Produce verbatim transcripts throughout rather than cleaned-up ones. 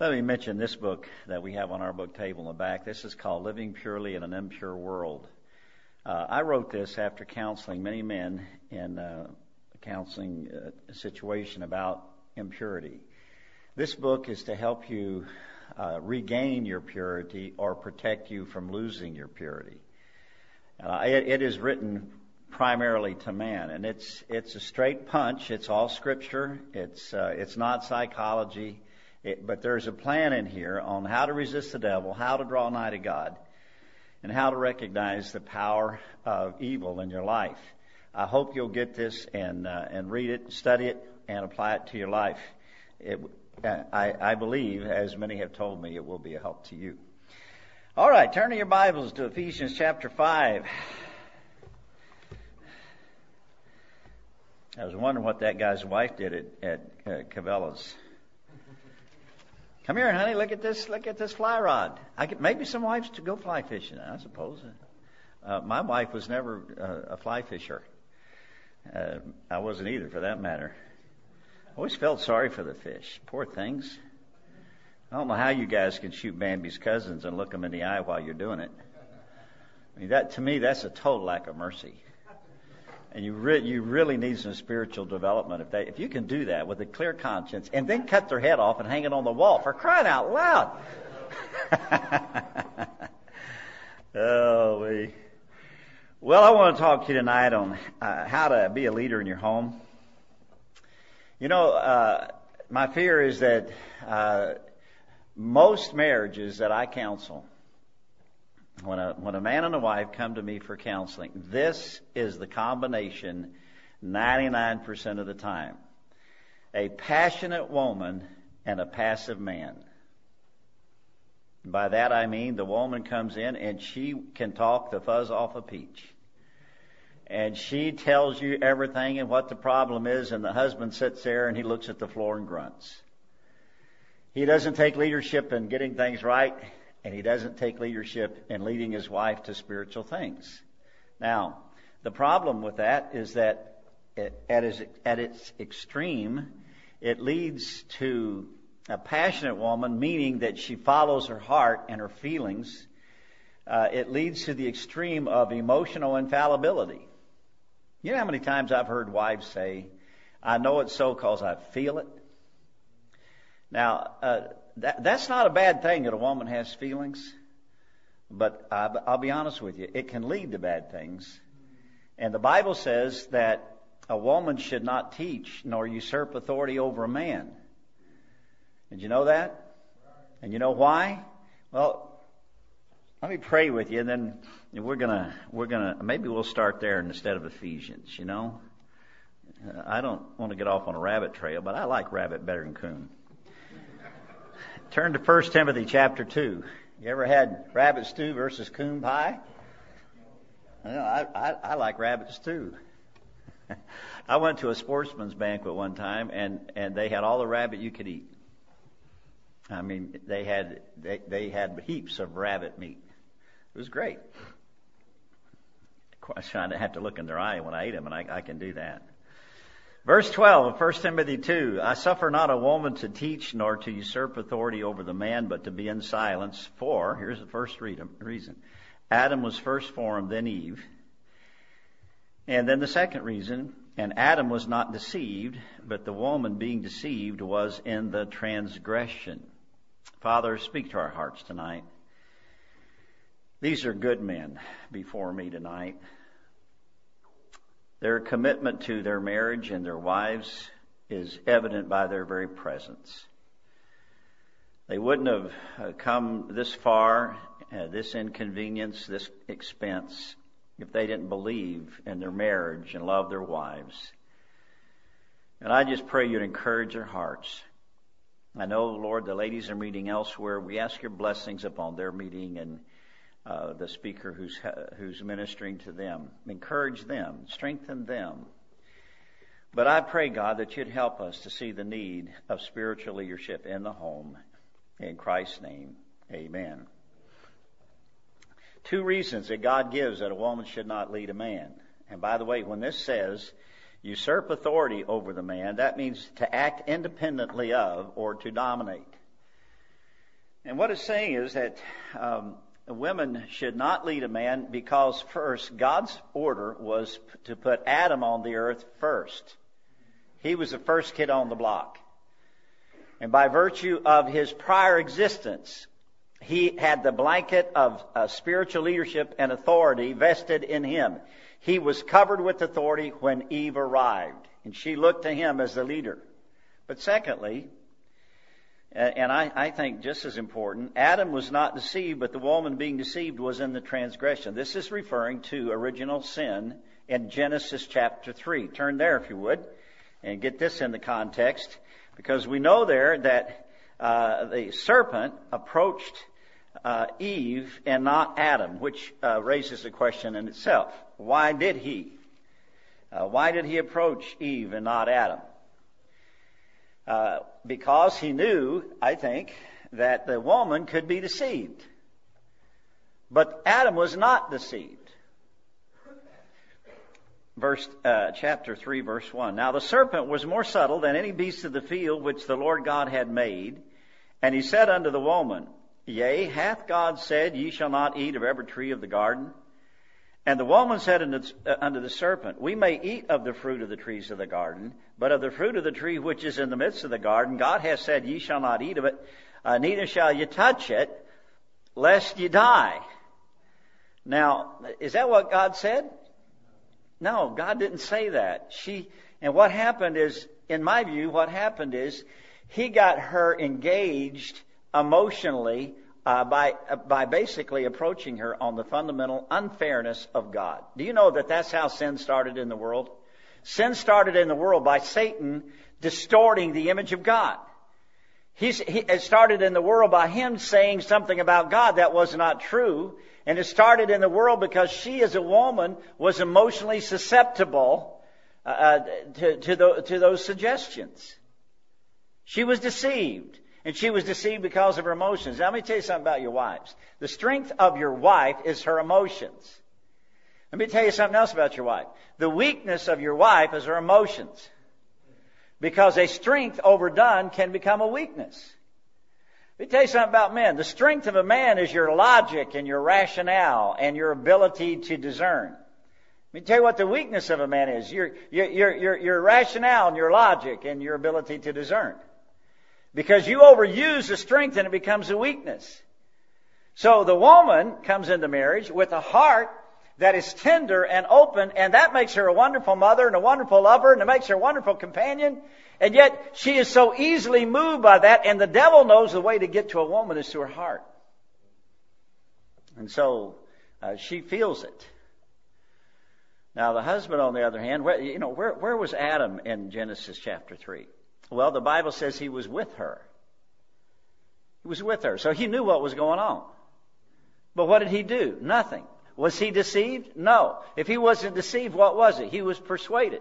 Let me mention this book that we have on our book table in the back. This is called Living Purely in an Impure World. Uh, I wrote this after counseling many men in uh, a counseling uh, situation about impurity. This book is to help you uh, regain your purity or protect you from losing your purity. Uh, it, it is written primarily to man, and it's it's a straight punch. It's all scripture. It's uh, it's not psychology. It, but there's a plan in here on how to resist the devil, how to draw nigh to God, and how to recognize the power of evil in your life. I hope you'll get this and uh, and read it, study it, and apply it to your life. It, I, I believe, as many have told me, it will be a help to you. All right, turn to your Bibles to Ephesians chapter five. I was wondering what that guy's wife did at, at uh, Cabela's. Come here, honey. Look at this. Look at this fly rod. I could, maybe some wives to go fly fishing. I suppose. Uh, my wife was never uh, a fly fisher. Uh, I wasn't either, for that matter. I always felt sorry for the fish. Poor things. I don't know how you guys can shoot Bambi's cousins and look them in the eye while you're doing it. I mean, that to me, that's a total lack of mercy. And you re- you really need some spiritual development if they if you can do that with a clear conscience and then cut their head off and hang it on the wall, for crying out loud. oh, we. Well, I want to talk to you tonight on uh, how to be a leader in your home. You know, uh, my fear is that uh, most marriages that I counsel, When a, when a man and a wife come to me for counseling, this is the combination ninety-nine percent of the time. A passionate woman and a passive man. By that I mean the woman comes in and she can talk the fuzz off a peach. And she tells you everything and what the problem is, and the husband sits there and he looks at the floor and grunts. He doesn't take leadership in getting things right. And he doesn't take leadership in leading his wife to spiritual things. Now, the problem with that is that at its, at its extreme, it leads to a passionate woman, meaning that she follows her heart and her feelings. Uh, it leads to the extreme of emotional infallibility. You know how many times I've heard wives say, I know it's so because I feel it. Now, uh, That, that's not a bad thing that a woman has feelings, but I, I'll be honest with you, it can lead to bad things. And the Bible says that a woman should not teach nor usurp authority over a man. Did you know that? And you know why? Well, let me pray with you, and then we're gonna we're gonna maybe we'll start there instead of Ephesians. You know, I don't want to get off on a rabbit trail, but I like rabbit better than coon. Turn to First Timothy chapter two. You ever had rabbit stew versus coon pie? Well, I, I, I like rabbit stew. I went to a sportsman's banquet one time, and, and they had all the rabbit you could eat. I mean, they had they, they had heaps of rabbit meat. It was great. I was trying to have to look in their eye when I ate them, and I, I can do that. Verse twelve of First Timothy two, I suffer not a woman to teach nor to usurp authority over the man, but to be in silence. For, here's the first reason, Adam was first formed, then Eve. And then the second reason, and Adam was not deceived, but the woman being deceived was in the transgression. Father, speak to our hearts tonight. These are good men before me tonight. Their commitment to their marriage and their wives is evident by their very presence. They wouldn't have come this far, uh, this inconvenience, this expense, if they didn't believe in their marriage and love their wives. And I just pray you'd encourage their hearts. I know, Lord, the ladies are meeting elsewhere. We ask your blessings upon their meeting and Uh, the speaker who's who's ministering to them. Encourage them, strengthen them. But I pray, God, that you'd help us to see the need of spiritual leadership in the home. In Christ's name, amen. Two reasons that God gives that a woman should not lead a man. And by the way, when this says usurp authority over the man, that means to act independently of or to dominate. And what it's saying is that um, women should not lead a man because first, God's order was to put Adam on the earth first. He was the first kid on the block. And by virtue of his prior existence, he had the blanket of uh, spiritual leadership and authority vested in him. He was covered with authority when Eve arrived, and she looked to him as the leader. But secondly, and I, I think just as important, Adam was not deceived, but the woman being deceived was in the transgression. This is referring to original sin in Genesis chapter three. Turn there if you would, and get this in the context, because we know there that uh, the serpent approached uh, Eve and not Adam, which uh, raises a question in itself. Why did he? Uh, why did he approach Eve and not Adam? Uh, because he knew, I think, that the woman could be deceived. But Adam was not deceived. Verse, uh, chapter three, verse one. Now the serpent was more subtle than any beast of the field which the Lord God had made. And he said unto the woman, Yea, hath God said, Ye shall not eat of every tree of the garden? And the woman said unto the serpent, We may eat of the fruit of the trees of the garden, but of the fruit of the tree which is in the midst of the garden, God hath said, Ye shall not eat of it, uh, neither shall ye touch it, lest ye die. Now, is that what God said? No, God didn't say that. She, and what happened is, in my view, what happened is, he got her engaged emotionally Uh, by uh, by basically approaching her on the fundamental unfairness of God. Do you know that that's how sin started in the world? Sin started in the world by Satan distorting the image of God. He's, he, it started in the world by him saying something about God that was not true. And it started in the world because she, as a woman, was emotionally susceptible uh, to, to, the, to those suggestions. She was deceived. And she was deceived because of her emotions. Now, let me tell you something about your wives. The strength of your wife is her emotions. Let me tell you something else about your wife. The weakness of your wife is her emotions. Because a strength overdone can become a weakness. Let me tell you something about men. The strength of a man is your logic and your rationale and your ability to discern. Let me tell you what the weakness of a man is. Your, your, your, your, your rationale and your logic and your ability to discern. Because you overuse the strength and it becomes a weakness. So the woman comes into marriage with a heart that is tender and open, and that makes her a wonderful mother and a wonderful lover, and it makes her a wonderful companion. And yet she is so easily moved by that, and the devil knows the way to get to a woman is through her heart. And so uh, she feels it. Now the husband, on the other hand, where, you know, where, where was Adam in Genesis chapter three? Well, the Bible says he was with her. He was with her. So he knew what was going on. But what did he do? Nothing. Was he deceived? No. If he wasn't deceived, what was he? He was persuaded.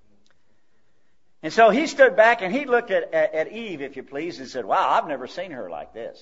And so he stood back and he looked at, at, at Eve, if you please, and said, Wow, I've never seen her like this.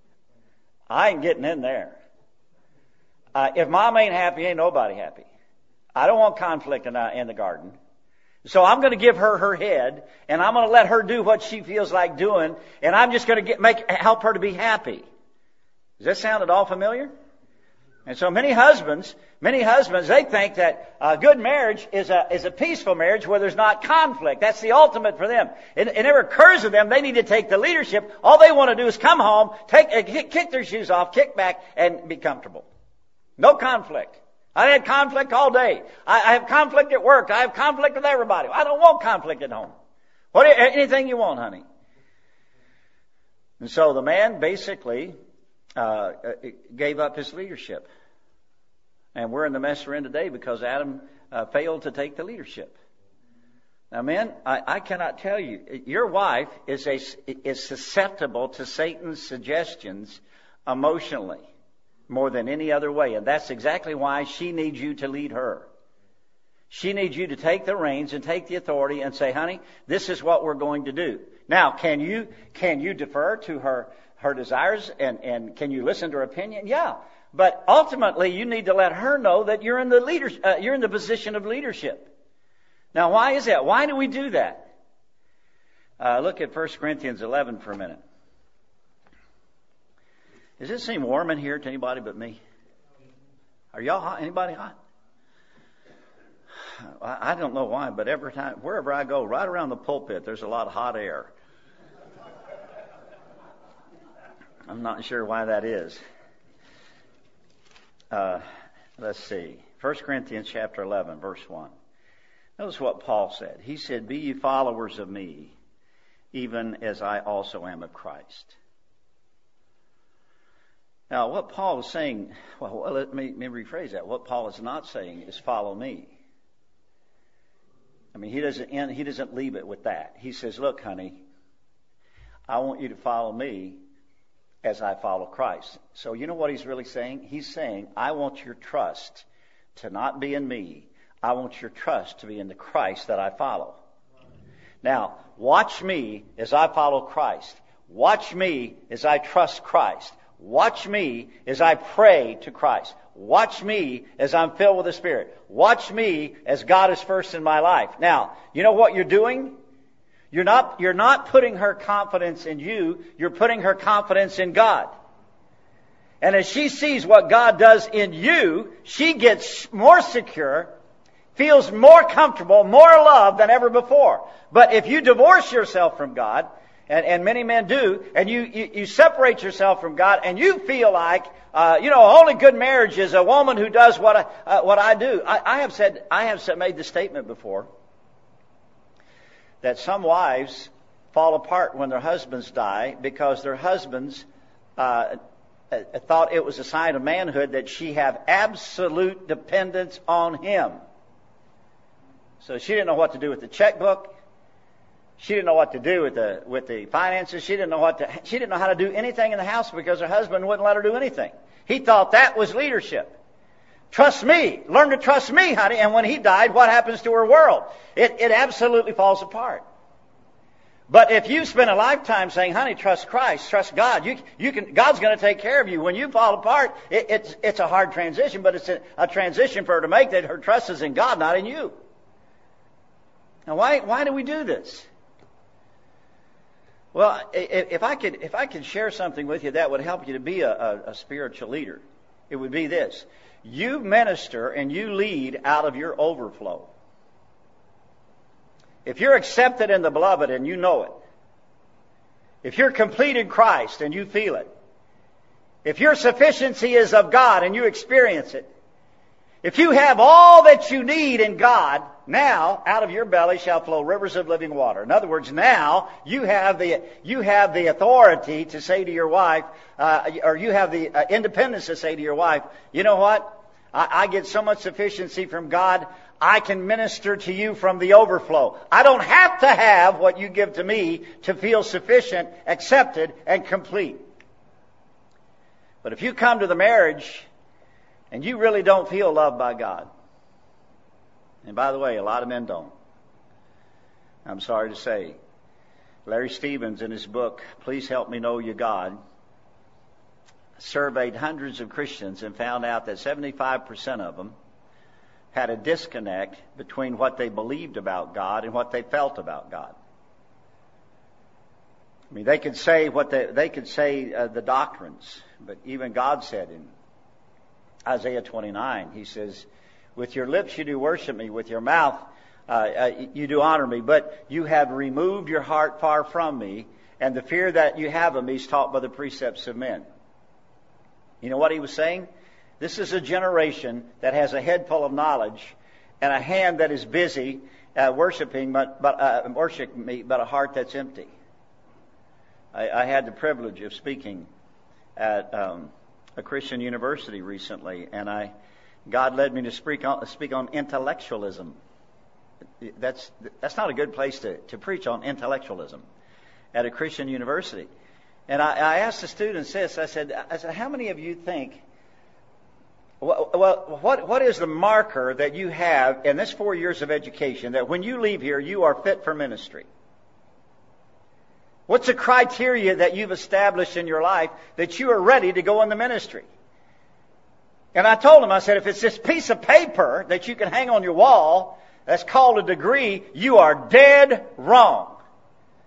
I ain't getting in there. Uh, if mom ain't happy, ain't nobody happy. I don't want conflict in, uh, in the garden. So I'm going to give her her head, and I'm going to let her do what she feels like doing, and I'm just going to get, make, help her to be happy. Does that sound at all familiar? And so many husbands, many husbands, they think that a good marriage is a, is a peaceful marriage where there's not conflict. That's the ultimate for them. It, it never occurs to them they need to take the leadership. All they want to do is come home, take, uh, kick, kick their shoes off, kick back, and be comfortable. No conflict. I had conflict all day. I, I have conflict at work. I have conflict with everybody. I don't want conflict at home. What, anything you want, honey. And so the man basically uh, gave up his leadership. And we're in the mess we're in today because Adam uh, failed to take the leadership. Now, men, I, I cannot tell you, your wife is a, is susceptible to Satan's suggestions emotionally more than any other way. And that's exactly why she needs you to lead her. She needs you to take the reins and take the authority and say, honey, this is what we're going to do. Now, can you can you defer to her her desires and, and can you listen to her opinion? Yeah. But ultimately, you need to let her know that you're in the leader, uh, you're in the position of leadership. Now, why is that? Why do we do that? Uh, look at First Corinthians eleven for a minute. Does it seem warm in here to anybody but me? Are y'all hot? Anybody hot? I don't know why, but every time, wherever I go, right around the pulpit, there's a lot of hot air. I'm not sure why that is. Uh, let's see. First Corinthians chapter eleven, verse one. Notice what Paul said. He said, "Be ye followers of me, even as I also am of Christ." Now, what Paul is saying, well, let me, let me rephrase that. What Paul is not saying is follow me. I mean, he doesn't end, he doesn't leave it with that. He says, look, honey, I want you to follow me as I follow Christ. So you know what he's really saying? He's saying, I want your trust to not be in me. I want your trust to be in the Christ that I follow. Now, watch me as I follow Christ. Watch me as I trust Christ. Watch me as I pray to Christ. Watch me as I'm filled with the Spirit. Watch me as God is first in my life. Now, you know what you're doing? You're not, you're not putting her confidence in you. You're putting her confidence in God. And as she sees what God does in you, she gets more secure, feels more comfortable, more loved than ever before. But if you divorce yourself from God, and, and many men do, and you, you, you separate yourself from God, and you feel like, uh, you know, only good marriage is a woman who does what I, uh, what I do. I, I have said, I have said, made the statement before that some wives fall apart when their husbands die because their husbands uh, thought it was a sign of manhood that she have absolute dependence on him. So she didn't know what to do with the checkbook. She didn't know what to do with the with the finances. She didn't know what to. She didn't know how to do anything in the house because her husband wouldn't let her do anything. He thought that was leadership. Trust me. Learn to trust me, honey. And when he died, what happens to her world? It it absolutely falls apart. But if you spend a lifetime saying, honey, trust Christ, trust God, you you can God's going to take care of you. When you fall apart, it, it's it's a hard transition, but it's a, a transition for her to make that her trust is in God, not in you. Now, why why do we do this? Well, if I could if I could share something with you that would help you to be a, a, a spiritual leader, it would be this. You minister and you lead out of your overflow. If you're accepted in the beloved and you know it, if you're complete in Christ and you feel it, if your sufficiency is of God and you experience it, if you have all that you need in God, now out of your belly shall flow rivers of living water. In other words, now you have the you have the authority to say to your wife, uh, or you have the uh, independence to say to your wife, you know what? I, I get so much sufficiency from God, I can minister to you from the overflow. I don't have to have what you give to me to feel sufficient, accepted, and complete. But if you come to the marriage and you really don't feel loved by God, and by the way, a lot of men don't. I'm sorry to say. Larry Stevens, in his book, Please Help Me Know You God, surveyed hundreds of Christians and found out that seventy-five percent of them had a disconnect between what they believed about God and what they felt about God. I mean, they could say what they, they could say uh, the doctrines, but even God said in Isaiah twenty-nine, he says, with your lips you do worship me, with your mouth uh, uh, you do honor me, but you have removed your heart far from me, and the fear that you have of me is taught by the precepts of men. You know what he was saying? This is a generation that has a head full of knowledge and a hand that is busy uh, worshiping, but, but uh, worshiping me, but a heart that's empty. I, I had the privilege of speaking at um, a Christian university recently, and I God led me to speak on, speak on intellectualism. That's that's not a good place to, to preach on intellectualism at a Christian university. And I, I asked the students this. I said, I said, how many of you think, well, what what is the marker that you have in this four years of education that when you leave here, you are fit for ministry? What's the criteria that you've established in your life that you are ready to go in the ministry? And I told him, I said, if it's this piece of paper that you can hang on your wall that's called a degree, you are dead wrong.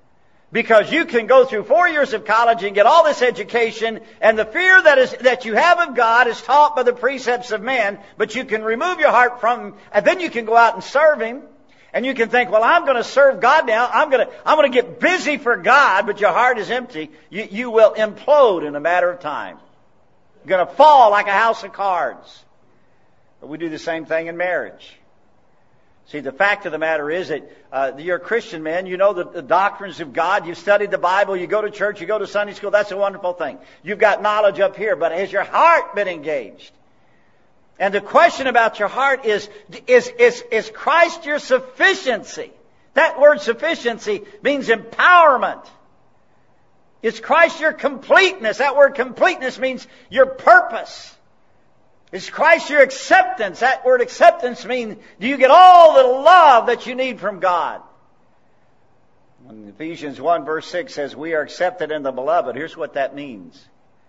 Because you can go through four years of college and get all this education, and the fear that is that you have of God is taught by the precepts of men, but you can remove your heart from Him, and then you can go out and serve Him, and you can think, well, I'm going to serve God now, I'm going to I'm going to get busy for God, but your heart is empty. You, you will implode in a matter of time. You're going to fall like a house of cards. But we do the same thing in marriage. See, the fact of the matter is that uh, you're a Christian man. You know the, the doctrines of God. You've studied the Bible. You go to church. You go to Sunday school. That's a wonderful thing. You've got knowledge up here. But has your heart been engaged? And the question about your heart is, is, is, is Christ your sufficiency? That word sufficiency means empowerment. Is Christ your completeness? That word completeness means your purpose. Is Christ your acceptance? That word acceptance means, do you get all the love that you need from God? When Ephesians one verse six says, we are accepted in the beloved, here's what that means.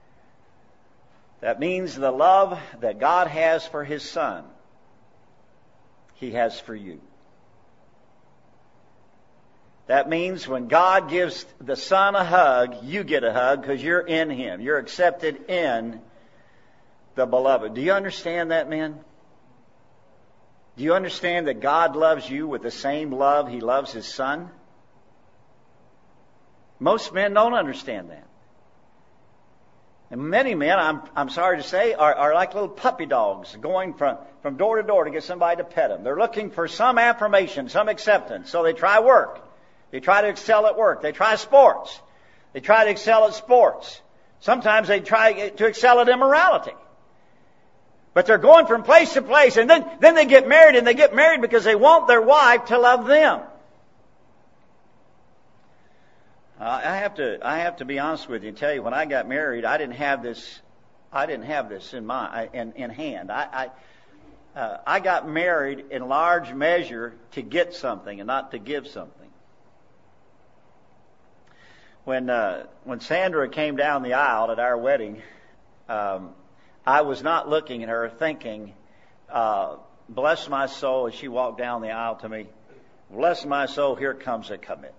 That means the love that God has for His Son, He has for you. That means when God gives the Son a hug, you get a hug because you're in Him. You're accepted in the beloved. Do you understand that, men? Do you understand that God loves you with the same love He loves His Son? Most men don't understand that. And many men, I'm, I'm sorry to say, are, are like little puppy dogs going from, from door to door to get somebody to pet them. They're looking for some affirmation, some acceptance. So they try work. They try to excel at work. They try sports. They try to excel at sports. Sometimes they try to excel at immorality. But they're going from place to place, and then, then they get married, and they get married because they want their wife to love them. Uh, I have to, I have to be honest with you and tell you, when I got married, I didn't have this, I didn't have this in my, in, in hand. I, I, uh, I got married in large measure to get something and not to give something. When, uh, when Sandra came down the aisle at our wedding, um, I was not looking at her thinking, uh, bless my soul, as she walked down the aisle to me, bless my soul, here comes a commitment.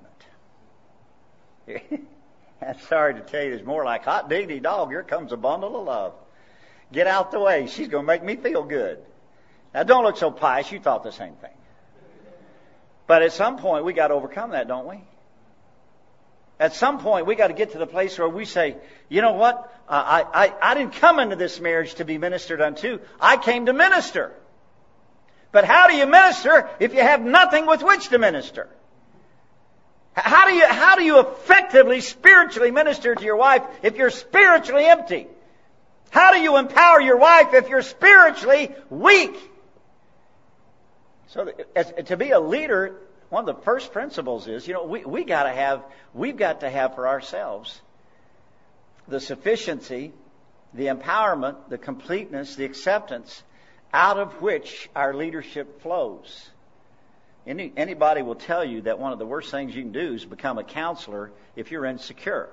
I'm sorry to tell you, it's more like, hot diggity dog, here comes a bundle of love. Get out the way, she's going to make me feel good. Now don't look so pious, you thought the same thing. But at some point, we got to overcome that, don't we? At some point, we got to get to the place where we say, you know what? Uh, I, I, I didn't come into this marriage to be ministered unto. I came to minister. But how do you minister if you have nothing with which to minister? How do you, how do you effectively spiritually minister to your wife if you're spiritually empty? How do you empower your wife if you're spiritually weak? So as, to be a leader, one of the first principles is, you know, we, we gotta have, we've got to have for ourselves the sufficiency, the empowerment, the completeness, the acceptance out of which our leadership flows. Any, anybody will tell you that one of the worst things you can do is become a counselor if you're insecure.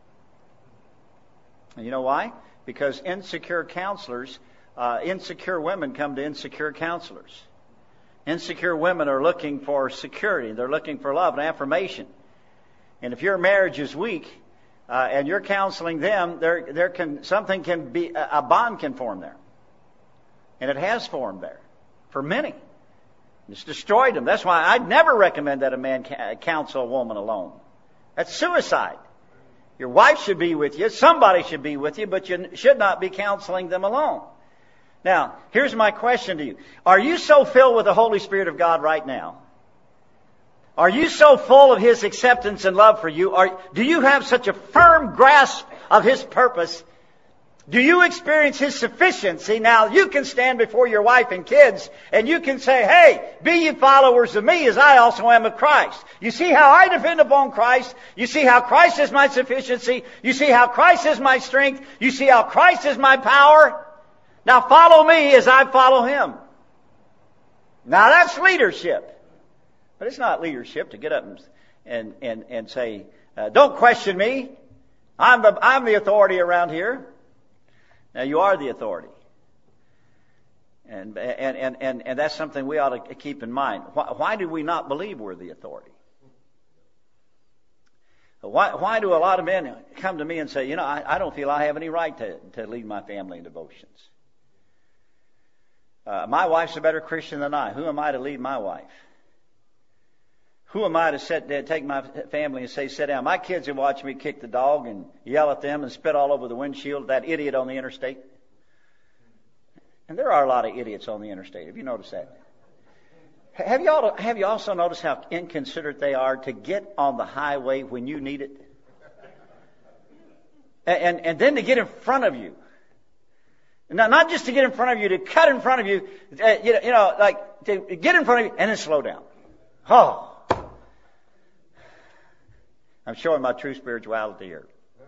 And you know why? Because insecure counselors, uh, insecure women come to insecure counselors. Insecure women are looking for security. They're looking for love and affirmation. And if your marriage is weak, uh, and you're counseling them, there, there can, something can be, a bond can form there. And it has formed there for many. It's destroyed them. That's why I'd never recommend that a man counsel a woman alone. That's suicide. Your wife should be with you. Somebody should be with you, but you should not be counseling them alone. Now, here's my question to you. Are you so filled with the Holy Spirit of God right now? Are you so full of His acceptance and love for you? Are, do you have such a firm grasp of His purpose? Do you experience His sufficiency? Now, you can stand before your wife and kids, and you can say, hey, be ye followers of me as I also am of Christ. You see how I depend upon Christ. You see how Christ is my sufficiency. You see how Christ is my strength. You see how Christ is my power. Now follow me as I follow Him. Now that's leadership. But it's not leadership to get up and, and, and, and say, uh, don't question me. I'm the, I'm the authority around here. Now, you are the authority. And, and, and, and, and that's something we ought to keep in mind. Why, why do we not believe we're the authority? Why, why do a lot of men come to me and say, you know, I, I don't feel I have any right to, to lead my family in devotions? Uh, my wife's a better Christian than I. Who am I to lead my wife? Who am I to sit there, take my family and say, sit down? My kids have watched me kick the dog and yell at them and spit all over the windshield of that idiot on the interstate. And there are a lot of idiots on the interstate. Have you noticed that? Have you, all, have you also noticed how inconsiderate they are to get on the highway when you need it? And, and, and then to get in front of you. Now, not just to get in front of you, to cut in front of you, uh, you, know, you know, like to get in front of you and then slow down. Oh. I'm showing my true spirituality here.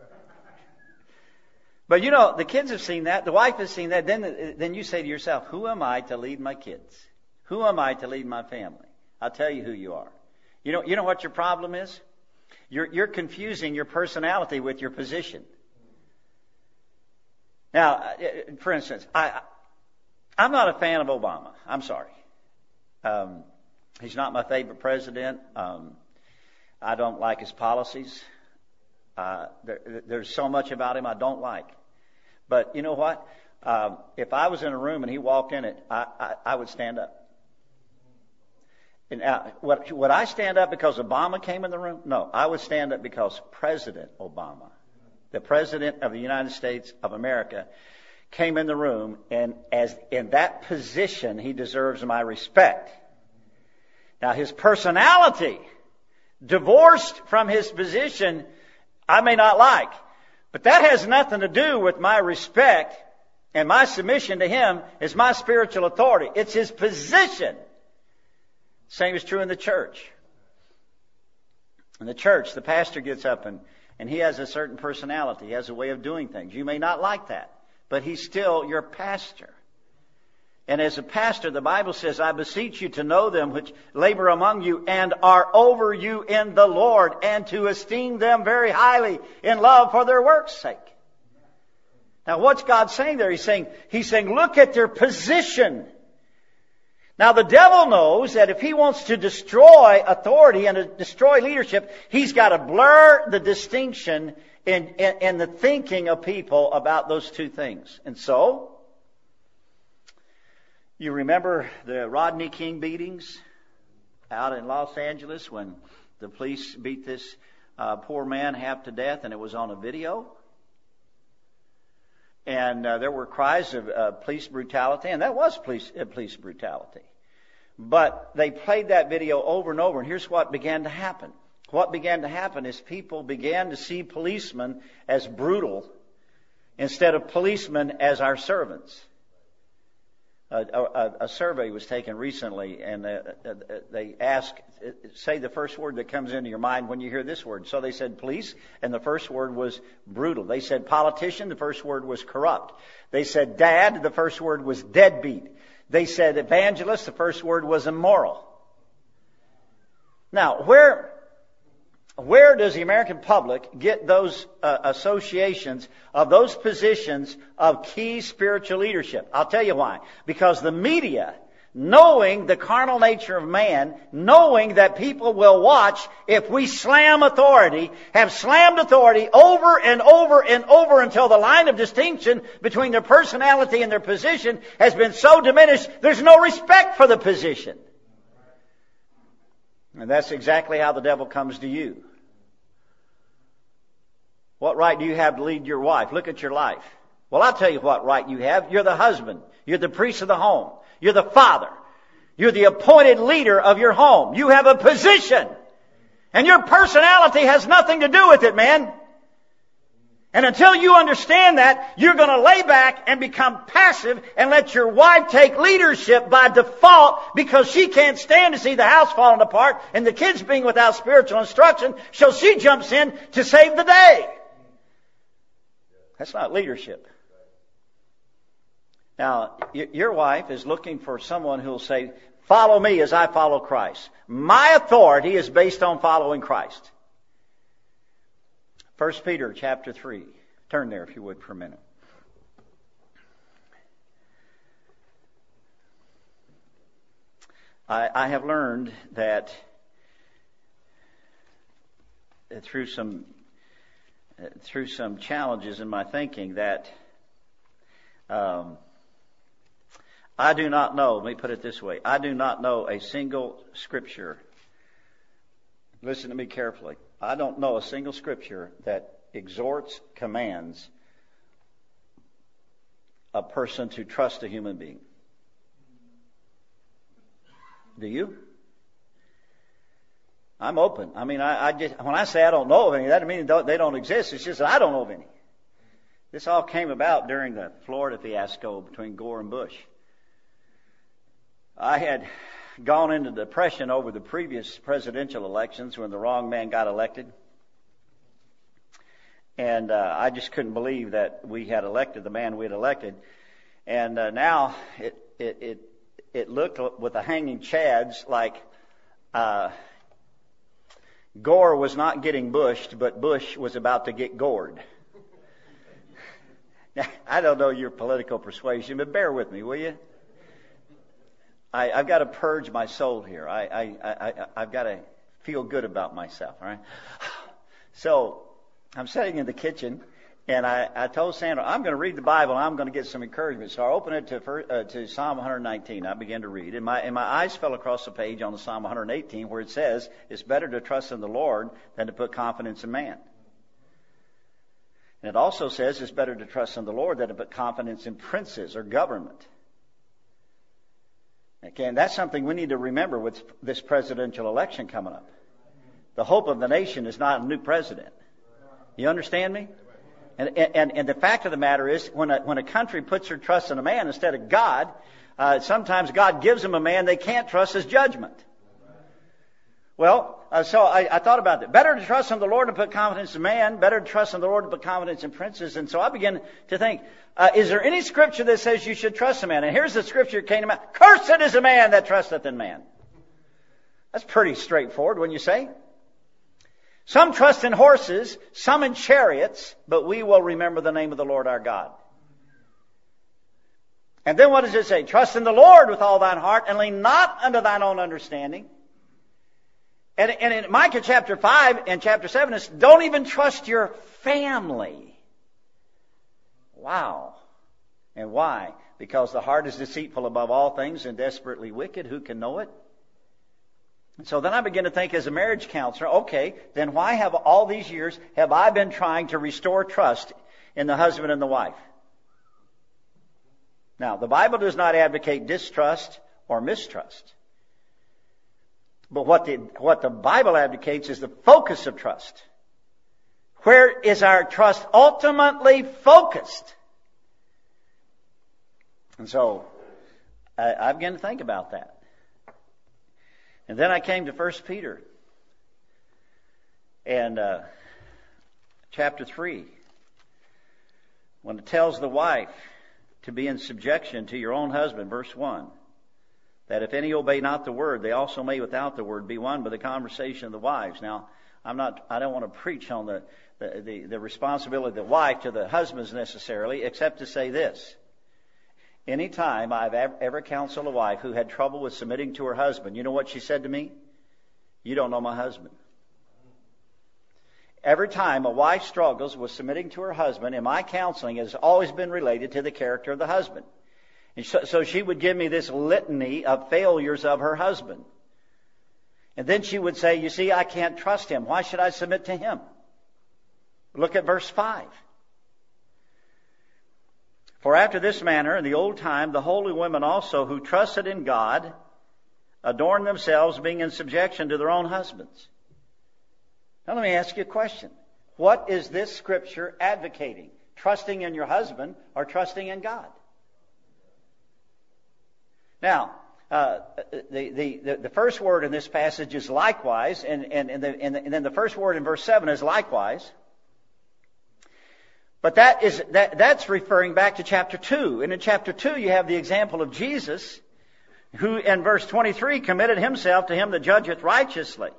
But you know, the kids have seen that, the wife has seen that, then, then you say to yourself, who am I to lead my kids? Who am I to lead my family? I'll tell you who you are. You know, you know what your problem is? You're, you're confusing your personality with your position. Now, for instance, I, I'm not a fan of Obama. I'm sorry. Um, he's not my favorite president. Um, I don't like his policies. Uh, there, there's so much about him I don't like. But you know what? Um, if I was in a room and he walked in it, I, I, I would stand up. And now, would, would I stand up because Obama came in the room? No, I would stand up because President Obama, the President of the United States of America, came in the room, and as in that position, he deserves my respect. Now, his personality, divorced from his position, I may not like, but that has nothing to do with my respect and my submission to him as my spiritual authority. It's his position. Same is true in the church. In the church, the pastor gets up and, and he has a certain personality. He has a way of doing things. You may not like that, but he's still your pastor. And as a pastor, the Bible says, I beseech you to know them which labor among you and are over you in the Lord, and to esteem them very highly in love for their work's sake. Now, what's God saying there? He's saying, He's saying, look at their position. Now, the devil knows that if he wants to destroy authority and to destroy leadership, he's got to blur the distinction in, in, in the thinking of people about those two things. And so, you remember the Rodney King beatings out in Los Angeles when the police beat this uh, poor man half to death, and it was on a video? And uh, there were cries of uh, police brutality, and that was police, uh, police brutality. But they played that video over and over, and here's what began to happen. What began to happen is people began to see policemen as brutal instead of policemen as our servants. A, a, a survey was taken recently, and uh, uh, they asked, say the first word that comes into your mind when you hear this word. So they said police, and the first word was brutal. They said politician, the first word was corrupt. They said dad, the first word was deadbeat. They said evangelist, the first word was immoral. Now, where where does the American public get those uh, associations of those positions of key spiritual leadership? I'll tell you why. Because the media, knowing the carnal nature of man, knowing that people will watch if we slam authority, have slammed authority over and over and over until the line of distinction between their personality and their position has been so diminished, there's no respect for the position. And that's exactly how the devil comes to you. What right do you have to lead your wife? Look at your life. Well, I'll tell you what right you have. You're the husband. You're the priest of the home. You're the father. You're the appointed leader of your home. You have a position. And your personality has nothing to do with it, man. And until you understand that, you're going to lay back and become passive and let your wife take leadership by default because she can't stand to see the house falling apart and the kids being without spiritual instruction, so she jumps in to save the day. That's not leadership. Now, your wife is looking for someone who will say, follow me as I follow Christ. My authority is based on following Christ. First Peter chapter three. Turn there if you would for a minute. I, I have learned that through some uh, through some challenges in my thinking that um, I do not know. Let me put it this way: I do not know a single scripture. Listen to me carefully. I don't know a single scripture that exhorts, commands a person to trust a human being. Do you? I'm open. I mean, I, I just, when I say I don't know of any, that doesn't mean they don't exist. It's just that I don't know of any. This all came about during the Florida fiasco between Gore and Bush. I had gone into depression over the previous presidential elections when the wrong man got elected. And uh, I just couldn't believe that we had elected the man we had elected. And uh, now it, it, it, it looked with the hanging chads like uh, Gore was not getting bushed, but Bush was about to get gored. Now, I don't know your political persuasion, but bear with me, will you? I, I've got to purge my soul here. I, I, I, I've got to feel good about myself, all right? So I'm sitting in the kitchen, and I, I told Sandra, I'm going to read the Bible, and I'm going to get some encouragement. So I opened it to, first, uh, to Psalm one nineteen. I began to read, and my, and my eyes fell across the page on the Psalm one eighteen, where it says, it's better to trust in the Lord than to put confidence in man. And it also says it's better to trust in the Lord than to put confidence in princes or government. Okay, and that's something we need to remember with this presidential election coming up. The hope of the nation is not a new president. You understand me? And, and, and the fact of the matter is, when a, when a country puts their trust in a man instead of God, uh, sometimes God gives them a man they can't trust his judgment. Well, uh, so I, I thought about that. Better to trust in the Lord and put confidence in man. Better to trust in the Lord and put confidence in princes. And so I began to think, uh, is there any scripture that says you should trust a man? And here's the scripture that came to mind. Cursed is a man that trusteth in man. That's pretty straightforward, wouldn't you say? Some trust in horses, some in chariots, but we will remember the name of the Lord our God. And then what does it say? Trust in the Lord with all thine heart and lean not unto thine own understanding. And, and in Micah chapter five and chapter seven, it's don't even trust your family. Wow. And why? Because the heart is deceitful above all things and desperately wicked. Who can know it? And so then I begin to think as a marriage counselor, okay, then why have all these years have I been trying to restore trust in the husband and the wife? Now, the Bible does not advocate distrust or mistrust. But what the, what the Bible advocates is the focus of trust. Where is our trust ultimately focused? And so I, I began to think about that. And then I came to First Peter and uh, chapter three, when it tells the wife to be in subjection to your own husband, verse one, that if any obey not the word, they also may without the word be won by the conversation of the wives. Now, I'm not, I don't want to preach on the, the, the, the responsibility of the wife to the husbands necessarily, except to say this. Anytime I've ever counseled a wife who had trouble with submitting to her husband, you know what she said to me? You don't know my husband. Every time a wife struggles with submitting to her husband, in my counseling has always been related to the character of the husband. And so, so she would give me this litany of failures of her husband. And then she would say, you see, I can't trust him. Why should I submit to him? Look at verse five. For after this manner, in the old time, the holy women also who trusted in God adorned themselves, being in subjection to their own husbands. Now let me ask you a question. What is this scripture advocating? Trusting in your husband or trusting in God? Now, uh, the, the, the first word in this passage is likewise, and, and, and, the, and, the, and then the first word in verse seven is likewise. But that is that that's referring back to chapter two. And in chapter two you have the example of Jesus, who in verse twenty-three committed himself to him that judgeth righteously.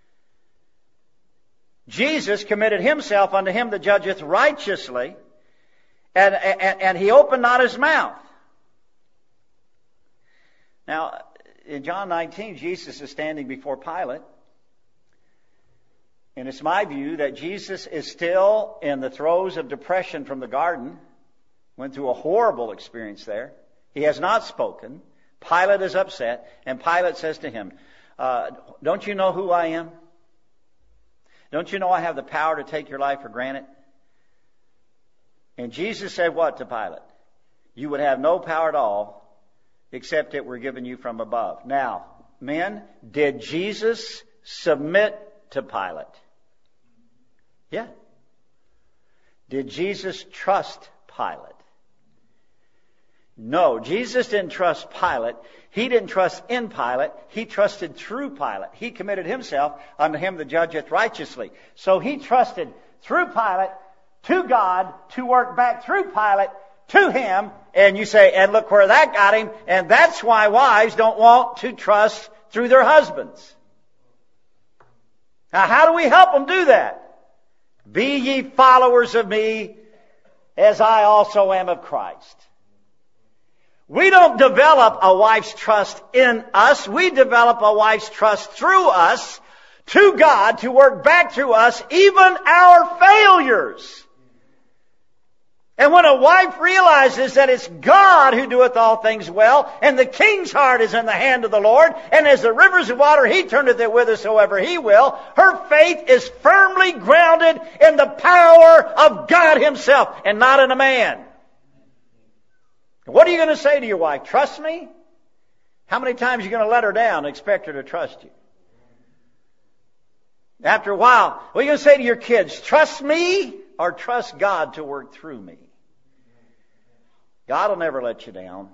Jesus committed himself unto him that judgeth righteously, and, and, and he opened not his mouth. Now, in John nineteen, Jesus is standing before Pilate. And it's my view that Jesus is still in the throes of depression from the garden, went through a horrible experience there. He has not spoken. Pilate is upset, and Pilate says to him, uh, don't you know who I am? Don't you know I have the power to take your life for granted? And Jesus said what to Pilate? You would have no power at all except it were given you from above. Now, men, did Jesus submit to Pilate? Yeah. Did Jesus trust Pilate? No, Jesus didn't trust Pilate. He didn't trust in Pilate. He trusted through Pilate. He committed himself unto him that judgeth righteously. So he trusted through Pilate to God to work back through Pilate to him. And you say, and look where that got him. And that's why wives don't want to trust through their husbands. Now, how do we help them do that? Be ye followers of me as I also am of Christ. We don't develop a wife's trust in us. We develop a wife's trust through us to God to work back through us even our failures. And when a wife realizes that it's God who doeth all things well, and the king's heart is in the hand of the Lord, and as the rivers of water he turneth it whithersoever he will, her faith is firmly grounded in the power of God himself and not in a man. What are you going to say to your wife? Trust me? How many times are you going to let her down and expect her to trust you? After a while, what are you going to say to your kids? Trust me or trust God to work through me? God will never let you down.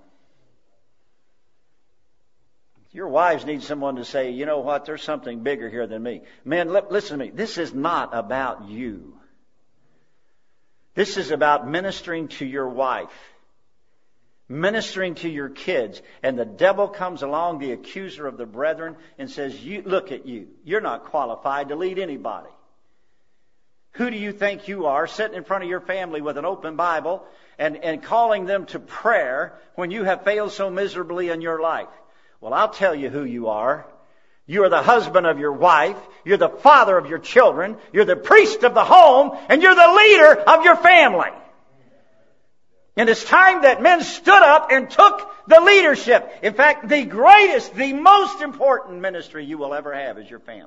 Your wives need someone to say, you know what, there's something bigger here than me. Men, listen to me. This is not about you. This is about ministering to your wife. Ministering to your kids, and the devil comes along, the accuser of the brethren, and says, "You look at you. You're not qualified to lead anybody. Who do you think you are, sitting in front of your family with an open Bible and, and calling them to prayer when you have failed so miserably in your life?" Well, I'll tell you who you are. You are the husband of your wife. You're the father of your children. You're the priest of the home, and you're the leader of your family. And it's time that men stood up and took the leadership. In fact, the greatest, the most important ministry you will ever have is your family.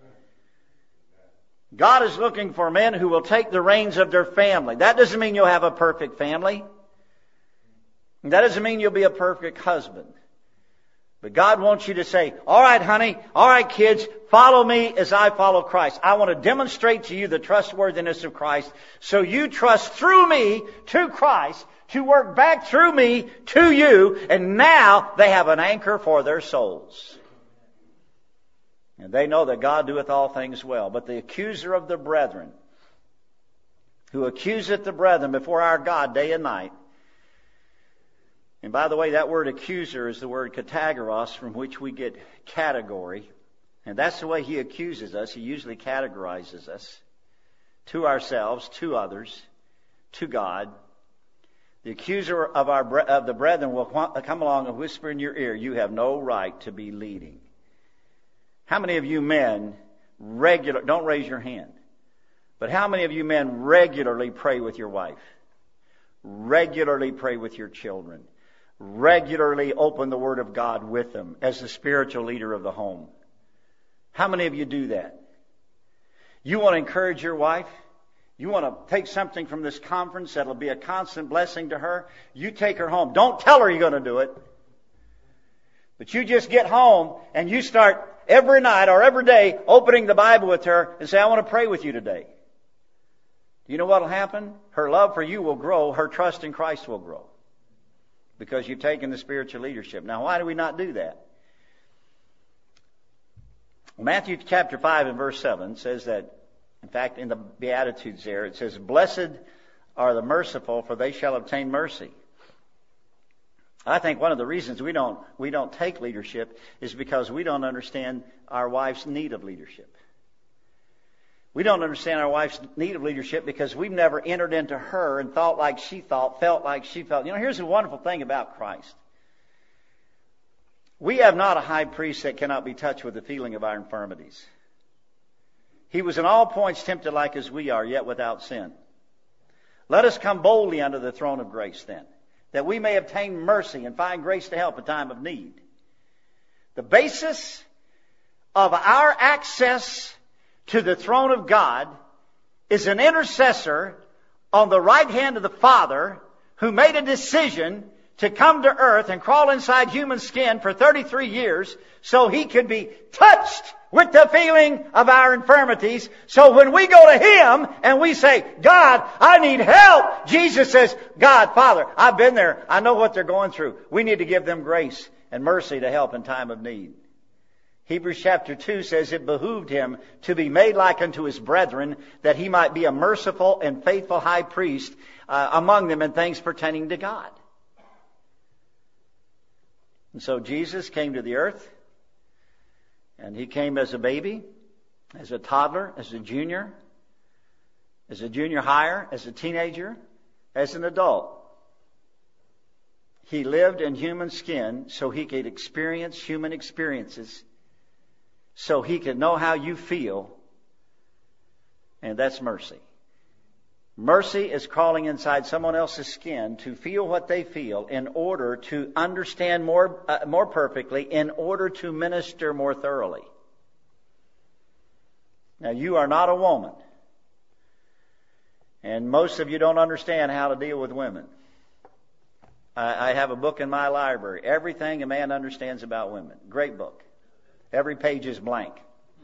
God is looking for men who will take the reins of their family. That doesn't mean you'll have a perfect family. That doesn't mean you'll be a perfect husband. But God wants you to say, all right, honey, all right, kids, follow me as I follow Christ. I want to demonstrate to you the trustworthiness of Christ, so you trust through me to Christ to work back through me to you, and now they have an anchor for their souls. And they know that God doeth all things well. But the accuser of the brethren, who accuseth the brethren before our God day and night, and by the way, that word accuser is the word katagoros, from which we get category. And that's the way he accuses us. He usually categorizes us to ourselves, to others, to God. The accuser of our of the brethren will come along and whisper in your ear, you have no right to be leading. How many of you men regular, don't raise your hand, but how many of you men regularly pray with your wife? Regularly pray with your children? Regularly open the Word of God with them as the spiritual leader of the home? How many of you do that? You want to encourage your wife? You want to take something from this conference that'll be a constant blessing to her? You take her home. Don't tell her you're going to do it. But you just get home and you start every night or every day opening the Bible with her and say, I want to pray with you today. Do you know what will happen? Her love for you will grow. Her trust in Christ will grow. Because you've taken the spiritual leadership. Now, why do we not do that? Matthew chapter five and verse seven says that, in fact, in the Beatitudes there, it says, blessed are the merciful, for they shall obtain mercy. I think one of the reasons we don't we don't take leadership is because we don't understand our wife's need of leadership. We don't understand our wife's need of leadership because we've never entered into her and thought like she thought, felt like she felt. You know, here's the wonderful thing about Christ. We have not a high priest that cannot be touched with the feeling of our infirmities. He was in all points tempted like as we are, yet without sin. Let us come boldly unto the throne of grace then, that we may obtain mercy and find grace to help in time of need. The basis of our access to the throne of God is an intercessor on the right hand of the Father who made a decision to come to earth and crawl inside human skin for thirty-three years so he could be touched with the feeling of our infirmities. So when we go to Him and we say, God, I need help, Jesus says, God, Father, I've been there. I know what they're going through. We need to give them grace and mercy to help in time of need. Hebrews chapter two says it behooved Him to be made like unto His brethren, that He might be a merciful and faithful high priest uh, among them in things pertaining to God. And so Jesus came to the earth, and He came as a baby, as a toddler, as a junior, as a junior higher, as a teenager, as an adult. He lived in human skin so He could experience human experiences, so He could know how you feel, and that's mercy. Mercy is crawling inside someone else's skin to feel what they feel in order to understand more, uh, more perfectly, in order to minister more thoroughly. Now, you are not a woman, and most of you don't understand how to deal with women. I, I have a book in my library, Everything a Man Understands About Women. Great book. Every page is blank.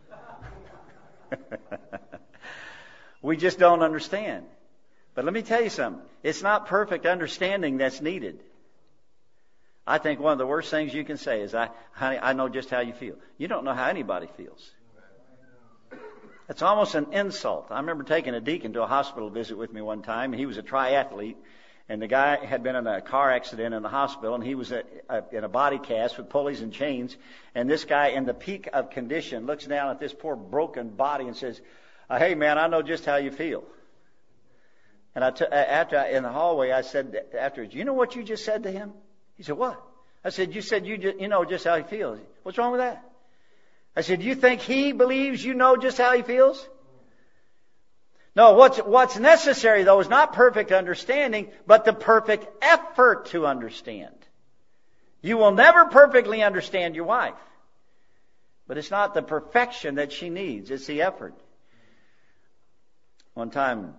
We just don't understand. But let me tell you something. It's not perfect understanding that's needed. I think one of the worst things you can say is, I, honey, I know just how you feel. You don't know how anybody feels. It's almost an insult. I remember taking a deacon to a hospital visit with me one time. He was a triathlete, and the guy had been in a car accident in the hospital, and he was a, a, in a body cast with pulleys and chains. And this guy, in the peak of condition, looks down at this poor broken body and says, uh, hey, man, I know just how you feel. And I t- after I, in the hallway, I said afterwards, you know what you just said to him? He said, what? I said, you said you just, you know just how he feels. What's wrong with that? I said, you think he believes you know just how he feels? No, what's, what's necessary, though, is not perfect understanding, but the perfect effort to understand. You will never perfectly understand your wife. But it's not the perfection that she needs, it's the effort. One time,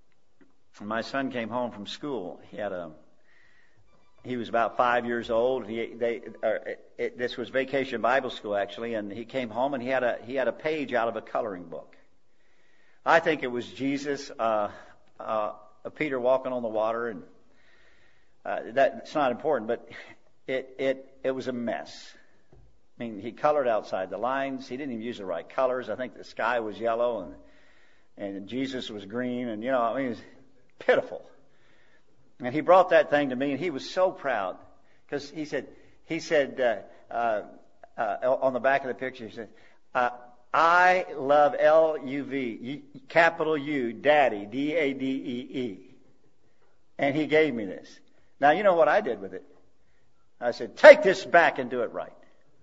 my son came home from school. He had a, he was about five years old. He, they, uh, it, this was Vacation Bible School, actually, and he came home and he had a, he had a page out of a coloring book. I think it was Jesus, uh, uh, Peter walking on the water, and uh, that's not important, but it, it, it was a mess. I mean, he colored outside the lines. He didn't even use the right colors. I think the sky was yellow and, and Jesus was green, and, you know, I mean, it was pitiful. And he brought that thing to me, and he was so proud because he said, he said uh, uh, uh, on the back of the picture, he said, uh, I love L U V, capital U, Daddy, D A D E E. And he gave me this. Now, you know what I did with it? I said, take this back and do it right.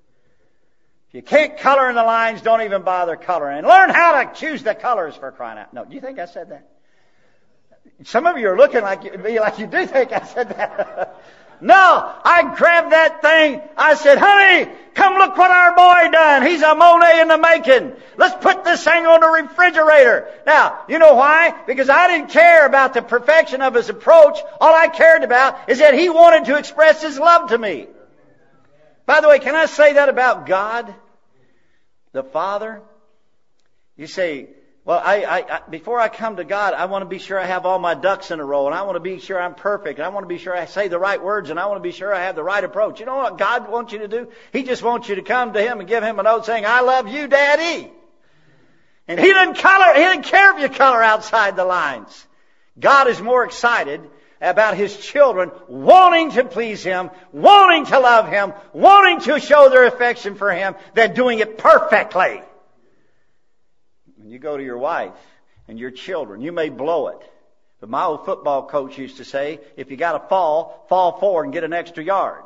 If you can't color in the lines, don't even bother coloring. And learn how to choose the colors, for crying out. No, do you think I said that? Some of you are looking like you, like you do think I said that. No, I grabbed that thing. I said, honey, come look what our boy done. He's a Monet in the making. Let's put this thing on the refrigerator. Now, you know why? Because I didn't care about the perfection of his approach. All I cared about is that he wanted to express his love to me. By the way, can I say that about God, the Father? You say, well, I, I, I, before I come to God, I want to be sure I have all my ducks in a row, and I want to be sure I'm perfect, and I want to be sure I say the right words, and I want to be sure I have the right approach. You know what God wants you to do? He just wants you to come to Him and give Him a note saying, I love you, Daddy. And He doesn't color, He doesn't care if you color outside the lines. God is more excited about His children wanting to please Him, wanting to love Him, wanting to show their affection for Him, than doing it perfectly. When you go to your wife and your children, you may blow it. But my old football coach used to say, if you got to fall, fall forward and get an extra yard.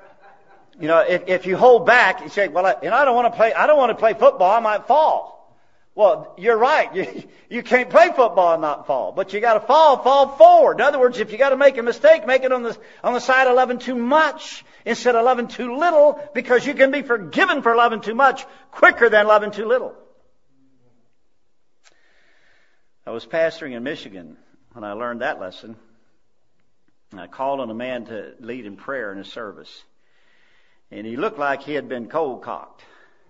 You know, if, if you hold back, you say, well, I, and I don't want to play, I don't want to play football, I might fall. Well, you're right. You, you can't play football and not fall. But you got to fall, fall forward. In other words, if you got to make a mistake, make it on the, on the side of loving too much instead of loving too little, because you can be forgiven for loving too much quicker than loving too little. I was pastoring in Michigan when I learned that lesson. I called on a man to lead in prayer in a service. And he looked like he had been cold-cocked.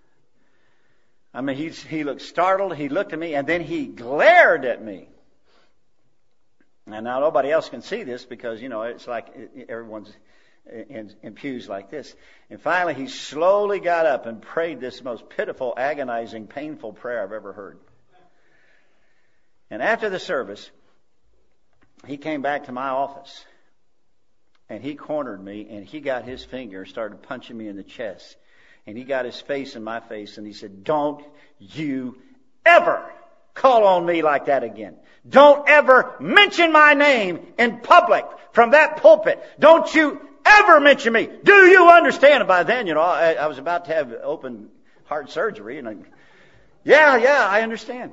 I mean, he's, he looked startled. He looked at me, and then he glared at me. And now nobody else can see this because, you know, it's like everyone's in, in pews like this. And finally, he slowly got up and prayed this most pitiful, agonizing, painful prayer I've ever heard. And after the service, he came back to my office. And he cornered me, and he got his finger and started punching me in the chest. And he got his face in my face, and he said, "Don't you ever call on me like that again. Don't ever mention my name in public from that pulpit. Don't you ever mention me. Do you understand?" And by then, you know, I, I was about to have open heart surgery, and I, yeah, yeah, I understand.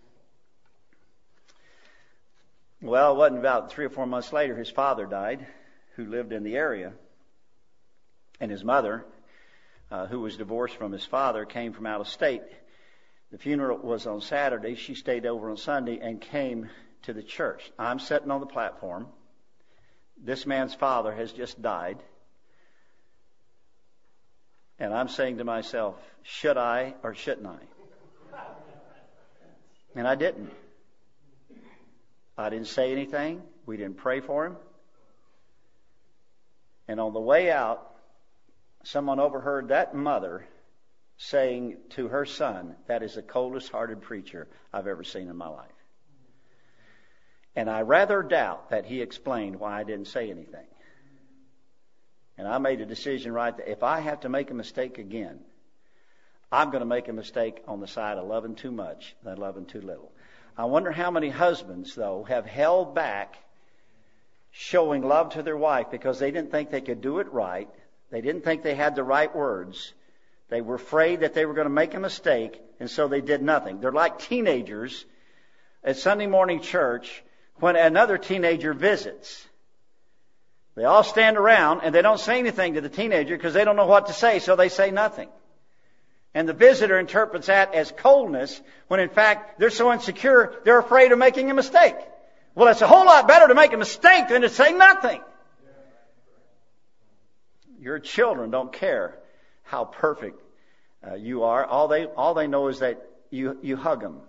Well, it wasn't about three or four months later, his father died, who lived in the area. And his mother, uh, who was divorced from his father, came from out of state. The funeral was on Saturday. She stayed over on Sunday and came to the church. I'm sitting on the platform. This man's father has just died. And I'm saying to myself, should I or shouldn't I? And I didn't. I didn't say anything. We didn't pray for him. And on the way out, someone overheard that mother saying to her son, "That is the coldest-hearted preacher I've ever seen in my life." And I rather doubt that he explained why I didn't say anything. And I made a decision right there. If I have to make a mistake again, I'm going to make a mistake on the side of loving too much than loving too little. I wonder how many husbands, though, have held back showing love to their wife because they didn't think they could do it right. They didn't think they had the right words. They were afraid that they were going to make a mistake, and so they did nothing. They're like teenagers at Sunday morning church when another teenager visits. They all stand around, and they don't say anything to the teenager because they don't know what to say, so they say nothing. And the visitor interprets that as coldness, when in fact they're so insecure, they're afraid of making a mistake. Well, it's a whole lot better to make a mistake than to say nothing. Your children don't care how perfect uh, you are. All they all they know is that you you hug them.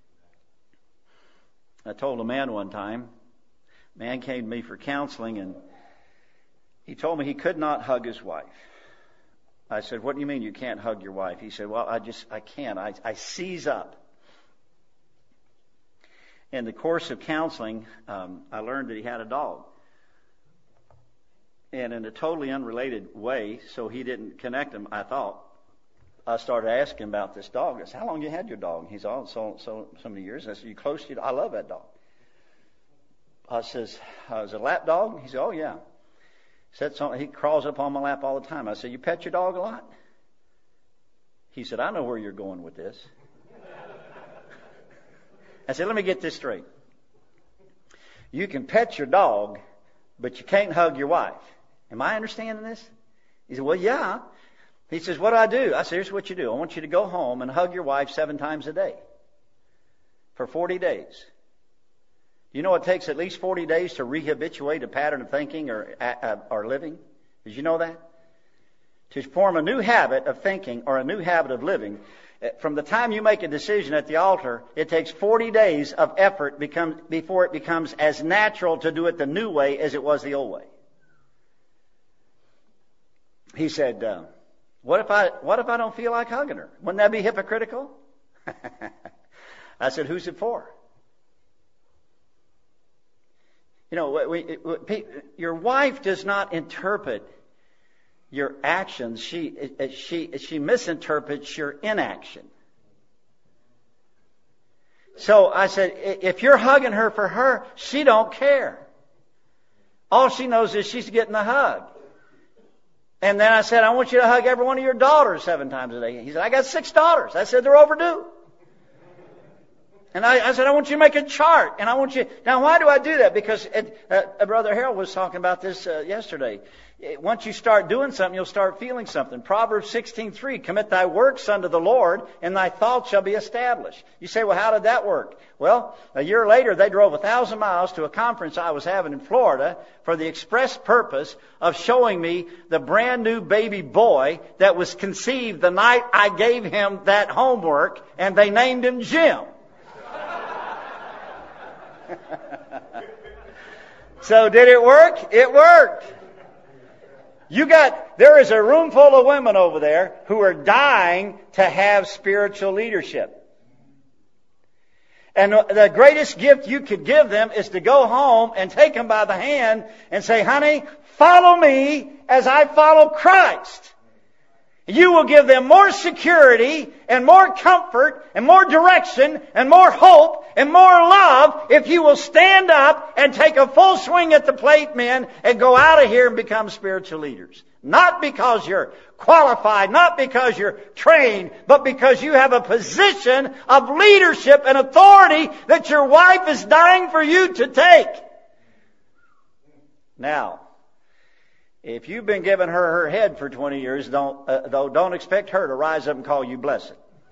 I told a man one time, a man came to me for counseling, and he told me he could not hug his wife. I said, "What do you mean you can't hug your wife?" He said, "Well, I just, I can't. I, I seize up." In the course of counseling, um, I learned that he had a dog. And in a totally unrelated way, so he didn't connect them, I thought, I started asking about this dog. I said, "How long you had your dog?" And he said, "Oh, so, so, so many years." I said, "You close to your dog?" "I love that dog." I says, uh, "Is it a lap dog?" He said, "Oh, yeah." Said something. He crawls up on my lap all the time. I said, "You pet your dog a lot?" He said, "I know where you're going with this." I said, "Let me get this straight. You can pet your dog, but you can't hug your wife. Am I understanding this?" He said, "Well, yeah." He says, "What do I do?" I said, "Here's what you do. I want you to go home and hug your wife seven times a day for forty days. You know it takes at least forty days to rehabituate a pattern of thinking or, uh, or living? Did you know that? To form a new habit of thinking or a new habit of living, from the time you make a decision at the altar, it takes forty days of effort become, before it becomes as natural to do it the new way as it was the old way." He said, uh, what if I what if I don't feel like hugging her? Wouldn't that be hypocritical? I said, "Who's it for?" You know, we, we, your wife does not interpret your actions. She she she misinterprets your inaction. So I said, if you're hugging her for her, she don't care. All she knows is she's getting the hug. And then I said, "I want you to hug every one of your daughters seven times a day." He said, "I got six daughters." I said, "They're overdue." And I, I said, I want you to make a chart. And I want you... Now, why do I do that? Because it, uh, Brother Harold was talking about this uh, yesterday. Once you start doing something, you'll start feeling something. Proverbs sixteen three, commit thy works unto the Lord, and thy thoughts shall be established. You say, well, how did that work? Well, a year later, they drove a thousand miles to a conference I was having in Florida for the express purpose of showing me the brand new baby boy that was conceived the night I gave him that homework, and they named him Jim. So did it work? It worked. You got, there is a room full of women over there who are dying to have spiritual leadership. And the greatest gift you could give them is to go home and take them by the hand and say, honey, follow me as I follow Christ. You will give them more security and more comfort and more direction and more hope and more love if you will stand up and take a full swing at the plate, men, and go out of here and become spiritual leaders. Not because you're qualified, not because you're trained, but because you have a position of leadership and authority that your wife is dying for you to take. Now, if you've been giving her her head for twenty years, don't, uh, though, don't expect her to rise up and call you blessed.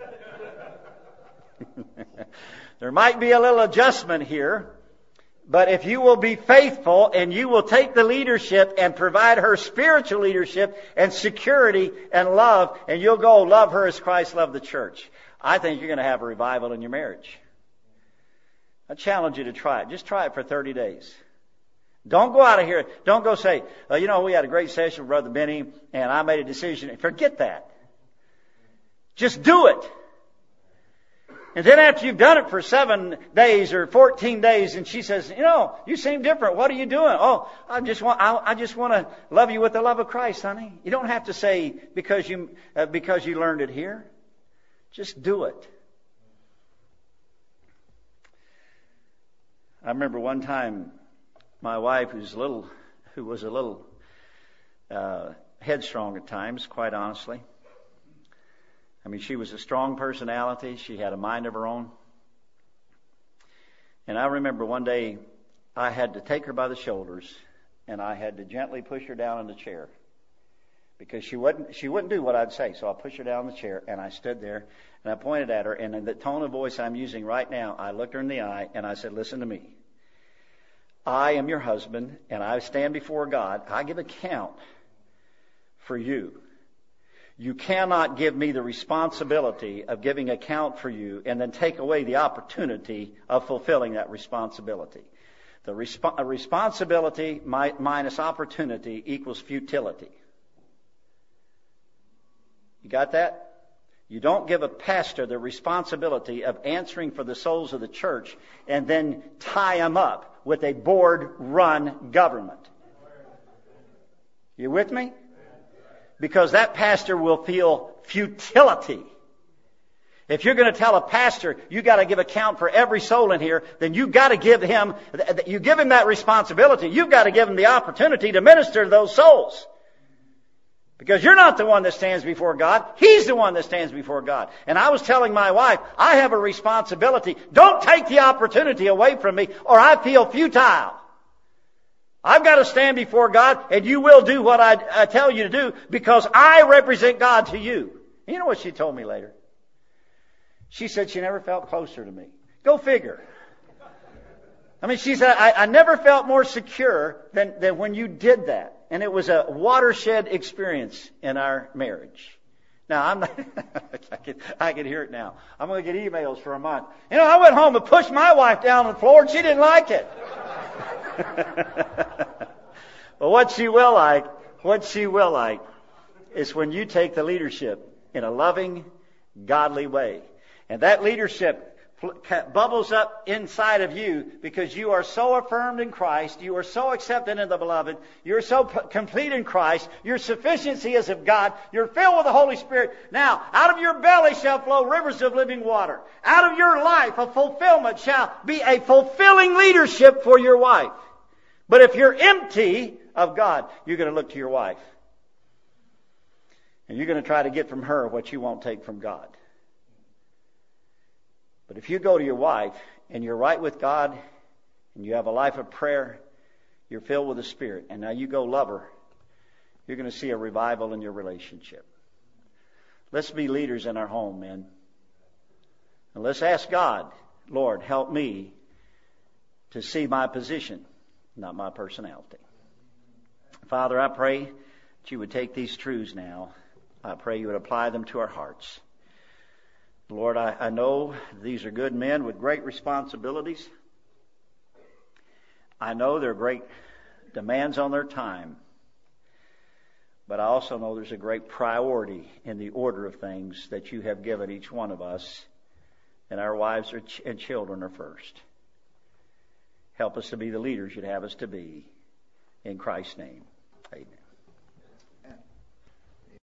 There might be a little adjustment here, but if you will be faithful and you will take the leadership and provide her spiritual leadership and security and love, and you'll go love her as Christ loved the church, I think you're going to have a revival in your marriage. I challenge you to try it. Just try it for thirty days. Don't go out of here. Don't go say, oh, you know, we had a great session with Brother Benny, and I made a decision. Forget that. Just do it. And then after you've done it for seven days or fourteen days, and she says, you know, you seem different. What are you doing? Oh, I just want, I, I just want to love you with the love of Christ, honey. You don't have to say because you, uh, because you learned it here. Just do it. I remember one time, my wife, who's a little, who was a little uh, headstrong at times, quite honestly. I mean, she was a strong personality. She had a mind of her own. And I remember one day I had to take her by the shoulders and I had to gently push her down in the chair because she wouldn't, she wouldn't do what I'd say. So I pushed her down in the chair and I stood there and I pointed at her, and in the tone of voice I'm using right now, I looked her in the eye and I said, listen to me. I am your husband, and I stand before God. I give account for you. You cannot give me the responsibility of giving account for you and then take away the opportunity of fulfilling that responsibility. The resp- responsibility mi- minus opportunity equals futility. You got that? You don't give a pastor the responsibility of answering for the souls of the church and then tie them up with a board-run government. You with me? Because that pastor will feel futility. If you're going to tell a pastor you got to give account for every soul in here, then you got to give him, you give him that responsibility. You've got to give him the opportunity to minister to those souls. Because you're not the one that stands before God. He's the one that stands before God. And I was telling my wife, I have a responsibility. Don't take the opportunity away from me or I feel futile. I've got to stand before God and you will do what I, I tell you to do because I represent God to you. You know what she told me later? She said she never felt closer to me. Go figure. I mean, she said, I, I never felt more secure than, than when you did that. And it was a watershed experience in our marriage. Now, I'm not, I, can, I can hear it now. I'm going to get emails for a month. You know, I went home and pushed my wife down on the floor and she didn't like it. But what she will like, what she will like is when you take the leadership in a loving, godly way. And that leadership bubbles up inside of you because you are so affirmed in Christ, you are so accepted in the beloved, you're so p- complete in Christ, your sufficiency is of God, you're filled with the Holy Spirit. Now, out of your belly shall flow rivers of living water. Out of your life, a fulfillment shall be a fulfilling leadership for your wife. But if you're empty of God, you're going to look to your wife. And you're going to try to get from her what you won't take from God. But if you go to your wife and you're right with God and you have a life of prayer, you're filled with the Spirit, and now you go love her, you're going to see a revival in your relationship. Let's be leaders in our home, men. And let's ask God, Lord, help me to see my position, not my personality. Father, I pray that you would take these truths now. I pray you would apply them to our hearts. Lord, I, I know these are good men with great responsibilities. I know there are great demands on their time. But I also know there's a great priority in the order of things that you have given each one of us. And our wives are ch- and children are first. Help us to be the leaders you'd have us to be. In Christ's name.